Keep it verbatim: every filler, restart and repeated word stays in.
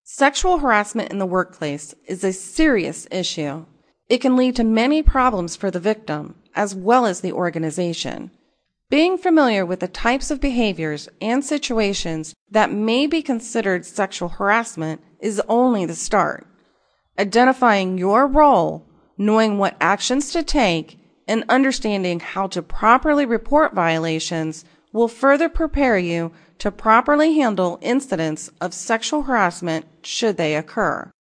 Sexual harassment in the workplace is a serious issue. It can lead to many problems for the victim, as well as the organization. Being familiar with the types of behaviors and situations that may be considered sexual harassment is only the start. Identifying your role, knowing what actions to take, and understanding how to properly report violations will further prepare you to properly handle incidents of sexual harassment should they occur.